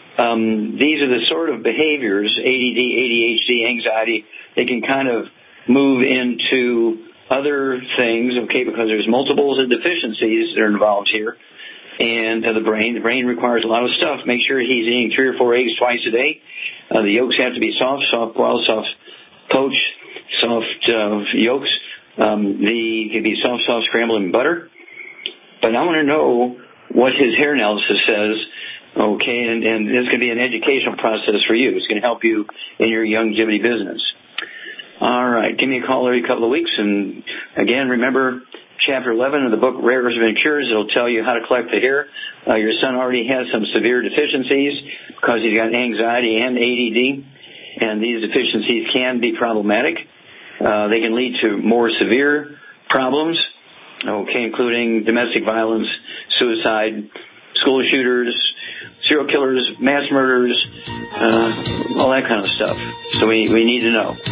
C: um, these are the sort of behaviors, A D D, A D H D, anxiety, they can kind of move into other things, okay, because there's multiples of deficiencies that are involved here. And uh, the brain, the brain requires a lot of stuff. Make sure he's eating three or four eggs twice a day. Uh, the yolks have to be soft, soft boiled, soft poached, soft uh, yolks. Um, the can be soft, soft scrambled in butter. But I want to know what his hair analysis says. Okay, and, and this is going to be an educational process for you. It's going to help you in your longevity business. All right. Give me a call every couple of weeks. And, again, remember Chapter eleven of the book, Rares and Cures. It'll tell you how to collect the hair. Uh, your son already has some severe deficiencies because he's got anxiety and A D D, and these deficiencies can be problematic. Uh, they can lead to more severe problems, okay, including domestic violence, suicide, school shooters, serial killers, mass murders, uh, all that kind of stuff. So we, we need to know.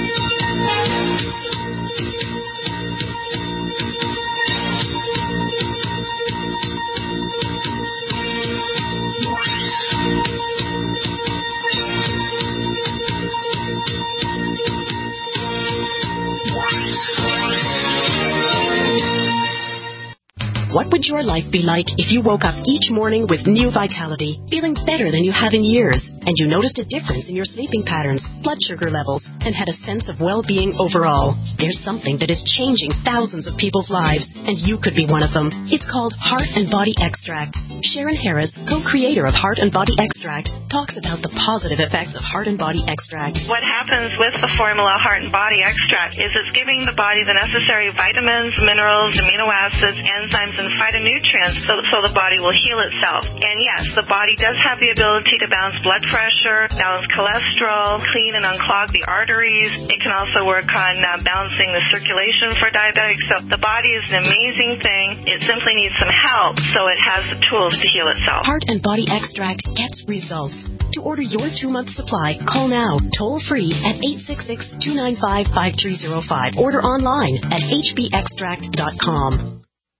Q: What would your life be like if you woke up each morning with new vitality, feeling better than you have in years, and you noticed a difference in your sleeping patterns, blood sugar levels, and had a sense of well-being overall? There's something that is changing thousands of people's lives, and you could be one of them. It's called Heart and Body Extract. Sharon Harris, co-creator of Heart and Body Extract, talks about the positive effects of Heart and Body Extract.
R: What happens with the formula Heart and Body Extract is it's giving the body the necessary vitamins, minerals, amino acids, enzymes, and phytonutrients so, so the body will heal itself. And yes, the body does have the ability to balance blood pressure, balance cholesterol, clean and unclog the arteries. It can also work on uh, balancing the circulation for diabetics. So the body is an amazing thing. It simply needs some help so it has the tools to heal itself.
Q: Heart and Body Extract gets results. To order your two-month supply, call now, toll-free at eight six six, two nine five, five three zero five. Order online at h b extract dot com.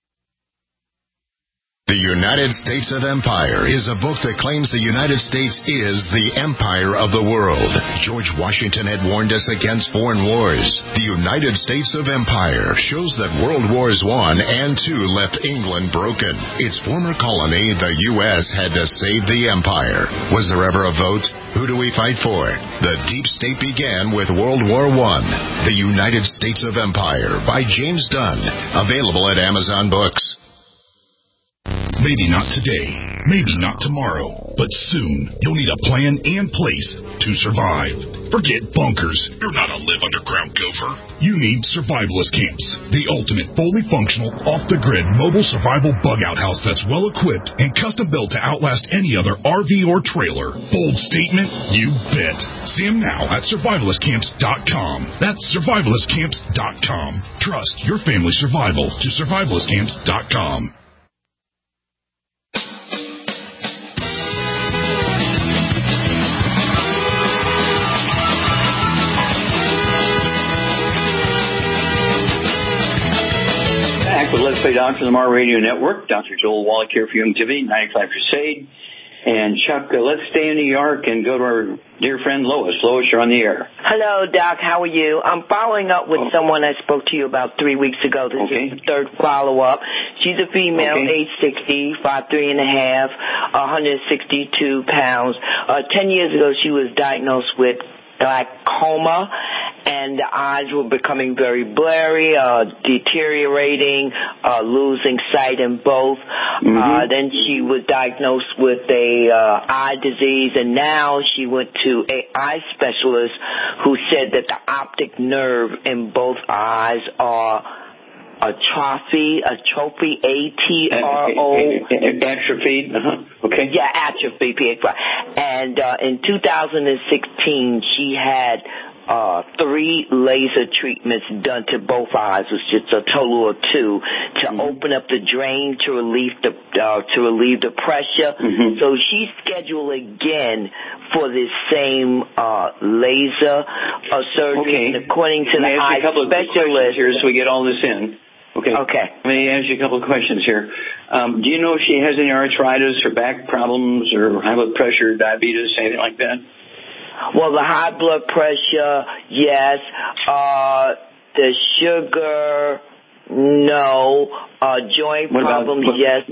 A: The United States of Empire is a book that claims the United States is the empire of the world. George Washington had warned us against foreign wars. The United States of Empire shows that World Wars One and Two left England broken. Its former colony, the U S, had to save the empire. Was there ever a vote? Who do we fight for? The deep state began with World War One. The United States of Empire by James Dunn. Available at Amazon Books.
S: Maybe not today, maybe not tomorrow, but soon you'll need a plan and place to survive. Forget bunkers. You're not a live underground gopher. You need survivalist camps, the ultimate fully functional, off-the-grid mobile survival bug-out house that's well-equipped and custom-built to outlast any other R V or trailer. Bold statement? You bet. See them now at survivalist camps dot com. That's survivalist camps dot com. Trust your family's survival to survivalist camps dot com.
C: With Let's Play Doctor on the Mar Radio Network, Doctor Joel Wallach here for Youngevity, ninety-five Crusade. And Chuck, uh, let's stay in New York and go to our dear friend Lois. Lois, you're on the air.
T: Hello, Doc. How are you? I'm following up with oh. someone I spoke to you about three weeks ago. This okay. is the third follow-up. She's a female, okay. age sixty, five three and a half, one hundred sixty-two pounds. Uh, ten years ago, she was diagnosed with glaucoma, and the eyes were becoming very blurry, uh, deteriorating, uh, losing sight in both. Mm-hmm. Uh, then she was diagnosed with a uh, eye disease, and now she went to a eye specialist who said that the optic nerve in both eyes are atrophy, atrophy, A T R O.
C: Atrophied, uh-huh. Okay.
T: Yeah, atrophy, P H Y. And uh, in two thousand sixteen, she had uh, three laser treatments done to both eyes, which is a total of two, to mm-hmm. open up the drain to relieve the uh, to relieve the pressure. Mm-hmm. So she's scheduled again for this same uh, laser uh, surgery.
C: Okay.
T: And according to
C: Let
T: the eye
C: a couple
T: specialist,
C: of here, so we get all this in. Okay.
T: Okay.
C: Let me ask you a couple of questions here. Um, do you know if she has any arthritis or back problems or high blood pressure, diabetes, anything like that?
T: Well, the high blood pressure, yes. Uh, the sugar, no. Uh, joint
C: what
T: problems,
C: about, what,
T: yes.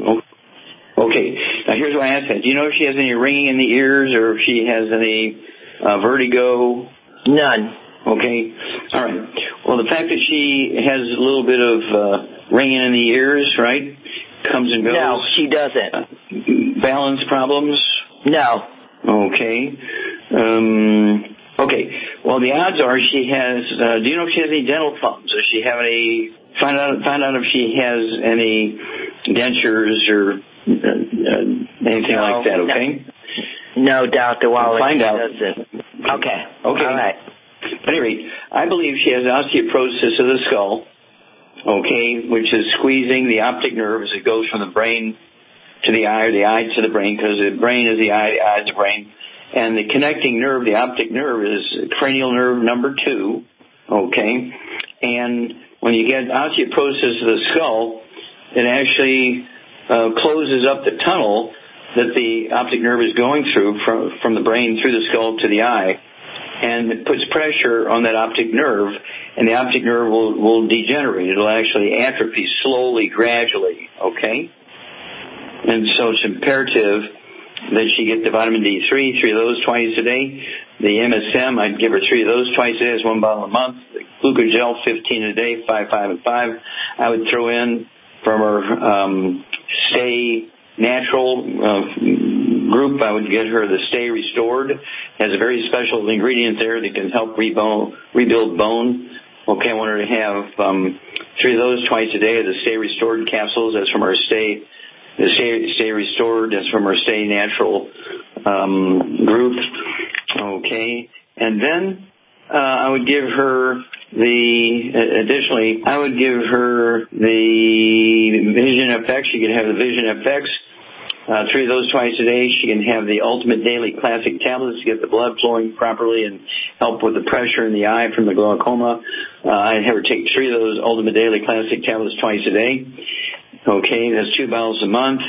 C: Okay. Now, here's why I asked that. Do you know if she has any ringing in the ears or if she has any uh, vertigo?
T: None.
C: Okay. All right. Well, the fact that she has a little bit of uh, ringing in the ears, right, comes and goes.
T: No, she doesn't.
C: Uh, balance problems?
T: No.
C: Okay. Um, okay. Okay. Well, the odds are she has. Uh, do you know if she has any dental problems? Does she have any? Find out. Find out if she has any dentures or uh, uh, anything
T: no,
C: like that. Okay.
T: No, Doctor Wallach.
C: Find out.
T: Doesn't. Okay.
C: Okay.
T: All right.
C: At any rate, I believe she has osteoporosis of the skull. Okay, which is squeezing the optic nerve as it goes from the brain to the eye, or the eye to the brain, because the brain is the eye, the eye is the brain. And the connecting nerve, the optic nerve, is cranial nerve number two, okay? And when you get osteoporosis of the skull, it actually uh, closes up the tunnel that the optic nerve is going through from, from the brain through the skull to the eye. And it puts pressure on that optic nerve, and the optic nerve will, will degenerate. It'll actually atrophy slowly, gradually, okay? And so it's imperative that she get the vitamin D three, three of those twice a day. The M S M, I'd give her three of those twice a day. It's one bottle a month. The Glucogel, fifteen a day, five, five, and five. I would throw in from her um, Stay Natural uh, group, I would get her the Stay Restored. It has a very special ingredient there that can help rebone, rebuild bone. Okay, I want her to have um, three of those twice a day. The Stay Restored capsules. That's from our Stay The Stay, Stay Restored is from our Stay Natural um, group. Okay. And then uh, I would give her the, uh, additionally, I would give her the Vision F X. She can have the Vision F X, uh, three of those twice a day. She can have the Ultimate Daily Classic tablets to get the blood flowing properly and help with the pressure in the eye from the glaucoma. Uh, I'd have her take three of those Ultimate Daily Classic tablets twice a day. Okay, that's two bottles a month.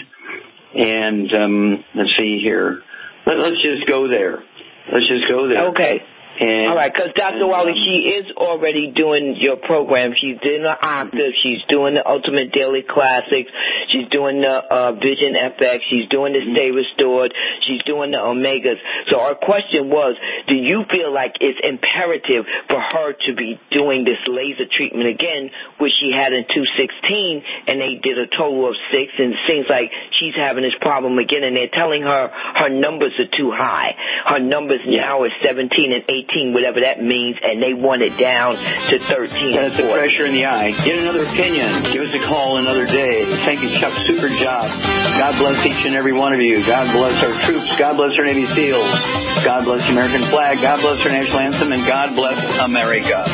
C: And um, let's see here. Let, let's just go there. Let's just go there.
T: Okay.
C: And,
T: all right, because Doctor Wally, um, she is already doing your program. She's doing the Octave. She's doing the Ultimate Daily Classics. She's doing the uh, Vision F X. She's doing the Stay Restored. She's doing the Omegas. So our question was, do you feel like it's imperative for her to be doing this laser treatment again, which she had in two sixteen, and they did a total of six, and it seems like she's having this problem again, and they're telling her her numbers are too high. Her numbers now are seventeen and eighteen, whatever that means, and they want it down to thirteen.
C: That's the pressure in the eye. Get another opinion. Give us a call another day. Thank you, Chuck. Super job. God bless each and every one of you. God bless our troops. God bless our Navy SEALs. God bless the American flag. God bless our national anthem. And God bless America.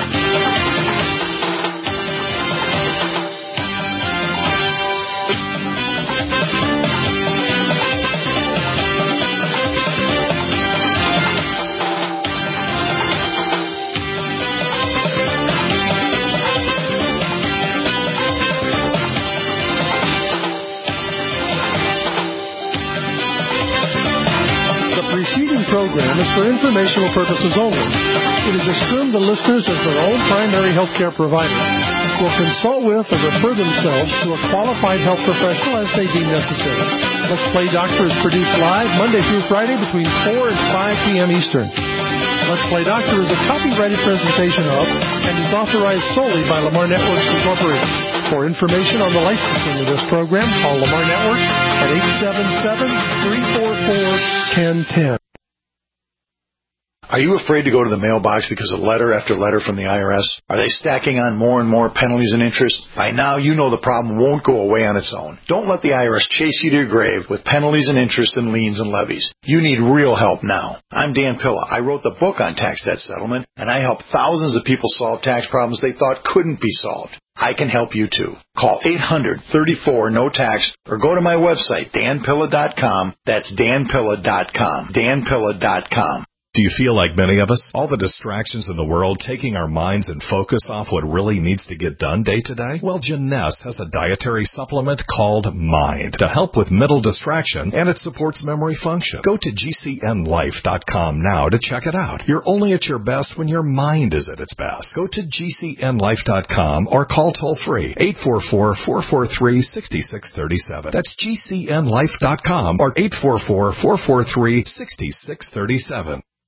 I: Program is for informational purposes only. It is assumed the listeners, as their own primary health care provider, will consult with or refer themselves to a qualified health professional as they deem necessary. Let's Play Doctor is produced live Monday through Friday between four and five p.m. Eastern. Let's Play Doctor is a copyrighted presentation of and is authorized solely by Lamar Networks Incorporated. For information on the licensing of this program, call Lamar Networks at eight seven seven, three four four, one zero one zero.
U: Are you afraid to go to the mailbox because of letter after letter from the I R S? Are they stacking on more and more penalties and interest? By now, you know the problem won't go away on its own. Don't let the I R S chase you to your grave with penalties and interest and liens and levies. You need real help now. I'm Dan Pilla. I wrote the book on tax debt settlement, and I help thousands of people solve tax problems they thought couldn't be solved. I can help you too. Call eight hundred, thirty-four, no tax or go to my website, dan pilla dot com. That's dan pilla dot com. dan pilla dot com.
M: Do you feel like many of us? All the distractions in the world taking our minds and focus off what really needs to get done day to day? Well, Janess has a dietary supplement called Mind to help with mental distraction, and it supports memory function. Go to g c n life dot com now to check it out. You're only at your best when your mind is at its best. Go to g c n life dot com or call toll-free eight four four, four four three, six six three seven. That's g c n life dot com or eight four four, four four three, six six three seven.